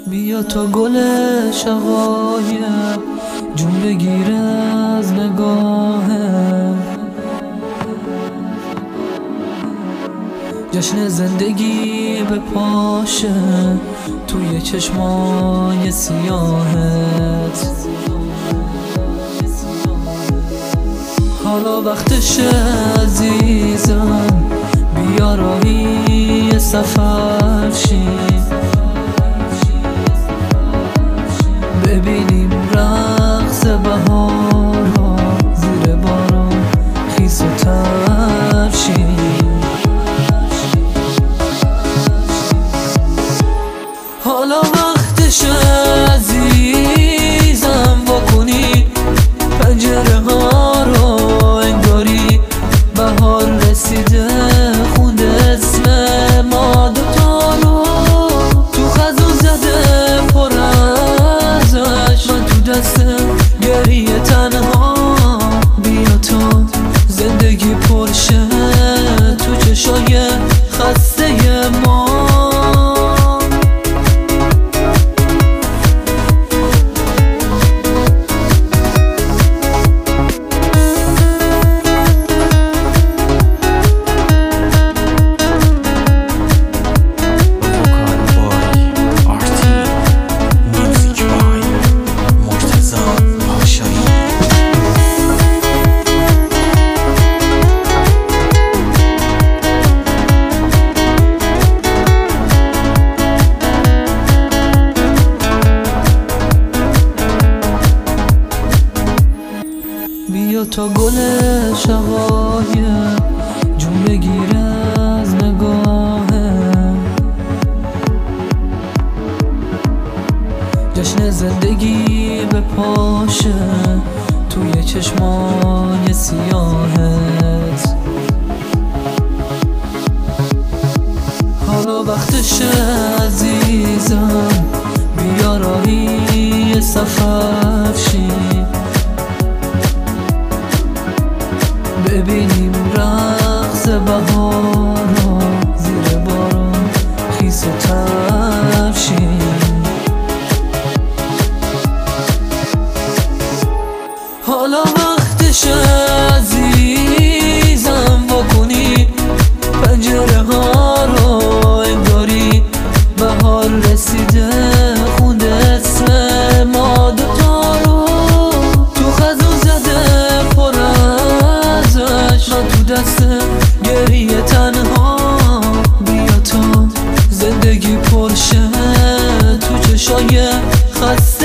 بیا تا گل شقایق جون بگیر از نگاهه، جشن زندگی به پاشه توی چشمای سیاهت. حالا وقتشه عزیزم، بیا راهی سفر شیم، ببینیم رقص بهارا زیر بارون خیس و تر شیم. حالا وقتشه عزیزم، واکنی پنجره ها رو، انگاری بهار رسیده، خونده اسم ما دوتا رو، تو خزون زده پر ازش، من تو دستم گریه تنها. بیا تا زندگی پرشه تو چشای خسته ما. بیا تا گل شقایق جون بگیر از نگاهه، جشن زندگی به پاشه توی چشمای سیاهت. حالا وقتشه عزیزم، بیا راهی سفر شیم، ببینیم رقص بهارا زیر بارون خیس و تر شیم. حالا وقتشه عزیزم، واکنی پنجره ها رو، انگاری بهار رسیده، خونده اسم ما دوتا رو، تو خزون زده پر ازش، من تو دستم گریه تنها. بیا تا زندگی پرشه تو چشای خسته